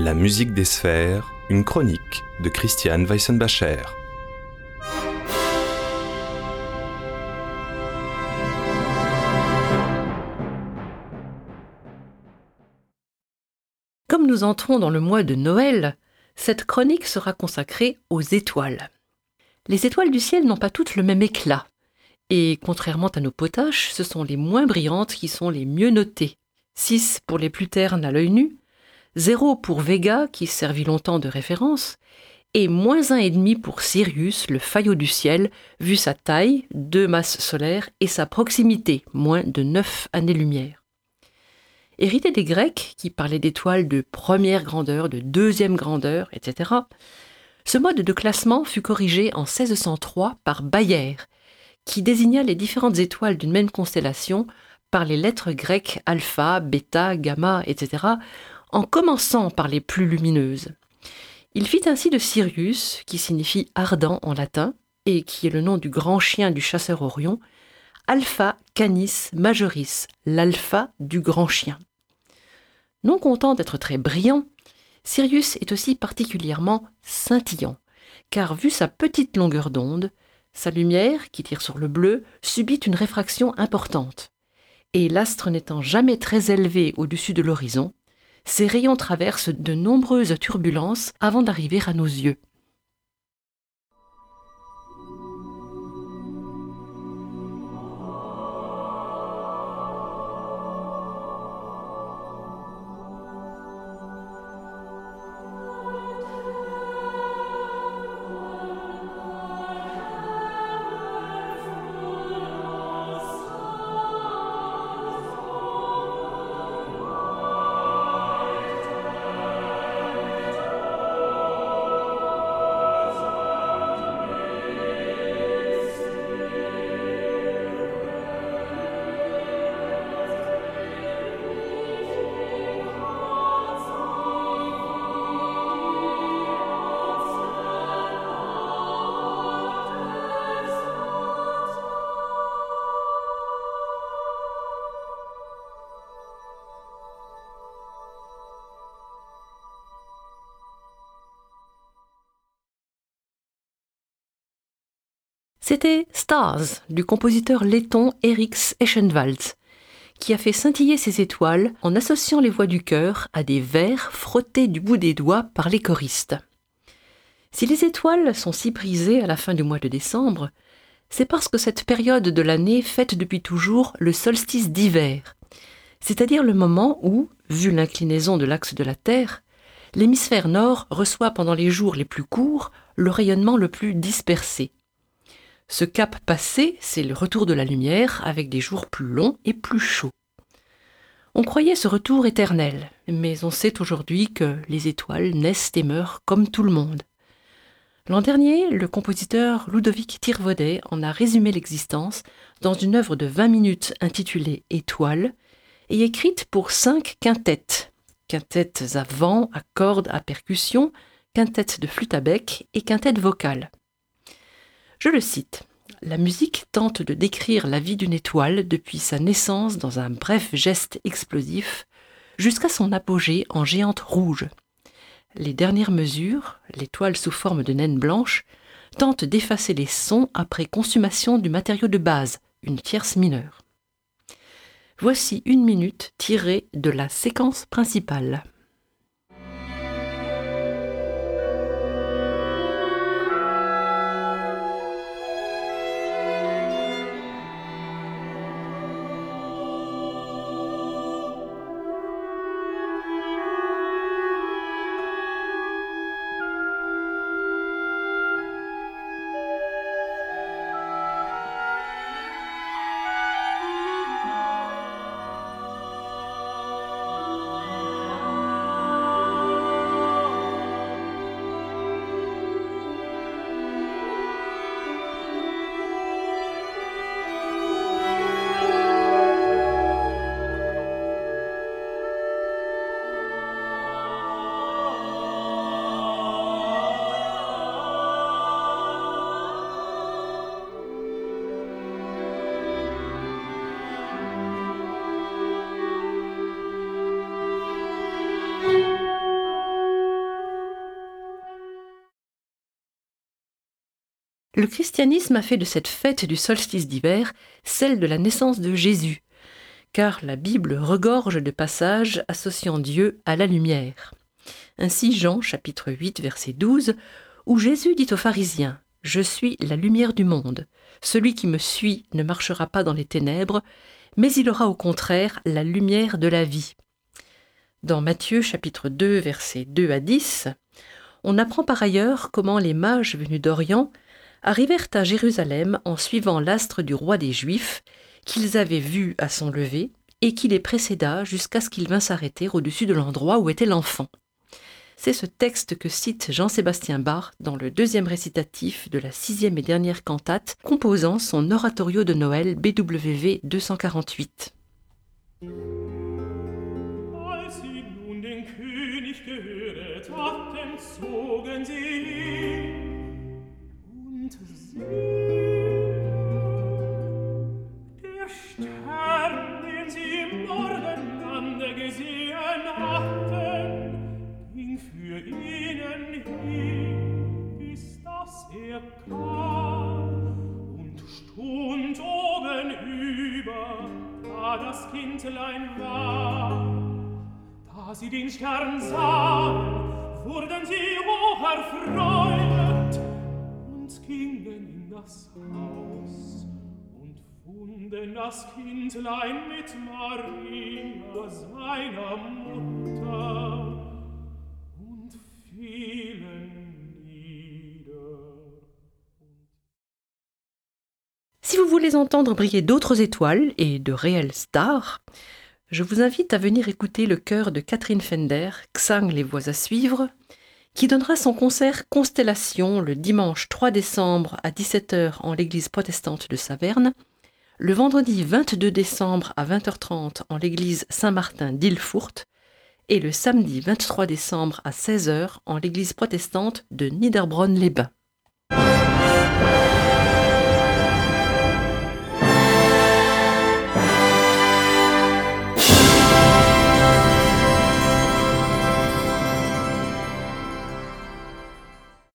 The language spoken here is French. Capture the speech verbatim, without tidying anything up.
La musique des sphères, une chronique de Christiane Weissenbacher. Comme nous entrons dans le mois de Noël, cette chronique sera consacrée aux étoiles. Les étoiles du ciel n'ont pas toutes le même éclat. Et contrairement à nos potaches, ce sont les moins brillantes qui sont les mieux notées. six pour les plus ternes à l'œil nu, zéro pour Vega, qui servit longtemps de référence, et moins un virgule cinq pour Sirius, le faillot du ciel, vu sa taille, deux masses solaires, et sa proximité, moins de neuf années-lumière. Hérité des Grecs, qui parlaient d'étoiles de première grandeur, de deuxième grandeur, et cetera, ce mode de classement fut corrigé en seize cent trois par Bayer, qui désigna les différentes étoiles d'une même constellation par les lettres grecques alpha, bêta, gamma, et cetera, en commençant par les plus lumineuses. Il fit ainsi de Sirius, qui signifie ardent en latin, et qui est le nom du grand chien du chasseur Orion, Alpha Canis Majoris, l'alpha du grand chien. Non content d'être très brillant, Sirius est aussi particulièrement scintillant, car vu sa petite longueur d'onde, sa lumière, qui tire sur le bleu, subit une réfraction importante. Et l'astre n'étant jamais très élevé au-dessus de l'horizon, ses rayons traversent de nombreuses turbulences avant d'arriver à nos yeux. C'était Stars, du compositeur letton Eriks Eschenwald, qui a fait scintiller ses étoiles en associant les voix du chœur à des vers frottés du bout des doigts par les choristes. Si les étoiles sont si prisées à la fin du mois de décembre, c'est parce que cette période de l'année fête depuis toujours le solstice d'hiver, c'est-à-dire le moment où, vu l'inclinaison de l'axe de la Terre, l'hémisphère nord reçoit pendant les jours les plus courts le rayonnement le plus dispersé. Ce cap passé, c'est le retour de la lumière avec des jours plus longs et plus chauds. On croyait ce retour éternel, mais on sait aujourd'hui que les étoiles naissent et meurent comme tout le monde. L'an dernier, le compositeur Ludovic Thirvodet en a résumé l'existence dans une œuvre de vingt minutes intitulée « Étoiles » et écrite pour cinq quintettes. Quintettes à vent, à cordes, à percussion, quintettes de flûte à bec et quintettes vocales. Je le cite, « La musique tente de décrire la vie d'une étoile depuis sa naissance dans un bref geste explosif jusqu'à son apogée en géante rouge. Les dernières mesures, l'étoile sous forme de naine blanche, tentent d'effacer les sons après consommation du matériau de base, une tierce mineure. » Voici une minute tirée de la séquence principale. Le christianisme a fait de cette fête du solstice d'hiver celle de la naissance de Jésus, car la Bible regorge de passages associant Dieu à la lumière. Ainsi Jean chapitre huit verset douze, où Jésus dit aux pharisiens « Je suis la lumière du monde. Celui qui me suit ne marchera pas dans les ténèbres, mais il aura au contraire la lumière de la vie. » Dans Matthieu chapitre deux versets deux à dix, on apprend par ailleurs comment les mages venus d'Orient arrivèrent à Jérusalem en suivant l'astre du roi des Juifs, qu'ils avaient vu à son lever, et qui les précéda jusqu'à ce qu'il vînt s'arrêter au-dessus de l'endroit où était l'enfant. C'est ce texte que cite Jean-Sébastien Bach dans le deuxième récitatif de la sixième et dernière cantate, composant son oratorio de Noël B W V deux cent quarante-huit. Als sie nun den König gehöret hatten, zogen sie hin. Und siehe, der Stern, den sie im Morgenlande gesehen hatten, ging für ihnen hin, bis dass er kam und stund oben über, da das Kindlein war. Da sie den Stern sahen, wurden sie hoch erfreut und gingen in das Haus und funden das Kindlein mit Maria, seiner Mutter, und fielen nieder. Si vous voulez entendre briller d'autres étoiles et de réelles stars, je vous invite à venir écouter le chœur de Catherine Fender, Xang les voix à suivre, qui donnera son concert Constellation le dimanche trois décembre à dix-sept heures en l'église protestante de Saverne, le vendredi vingt-deux décembre à vingt heures trente en l'église Saint-Martin d'Ilfurt et le samedi vingt-trois décembre à seize heures en l'église protestante de Niederbronn-les-Bains.